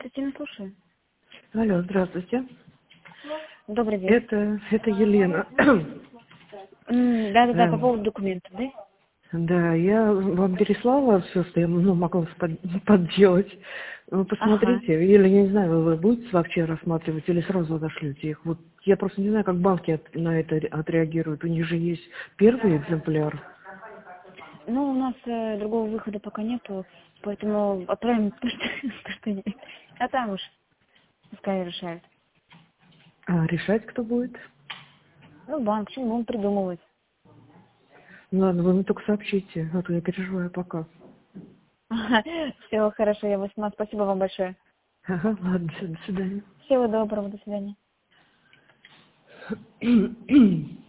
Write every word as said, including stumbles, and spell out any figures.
Татьяна, слушаю. Алло, здравствуйте. Добрый день. Это, это Елена. М, Да-да-да, по Эм, поводу документов, да? Да, я вам переслала все, что я ну, могла под- подделать. Вы Ага. посмотрите, или я не знаю, вы будете вообще рассматривать, или сразу отошлете их. Вот я просто не знаю, как банки от- на это ре- отреагируют. У них же есть первый экземпляр. Ну, у нас э, другого выхода пока нету, поэтому отправим то, что, то, что есть. А там уж пускай решают. А решать кто будет? Ну, банк, почему он придумывает? Ну ладно, вы мне только сообщите, а то я переживаю пока. Все, хорошо, я вас спасибо вам большое. Ага, ладно, всё, до свидания. Всего доброго, до свидания.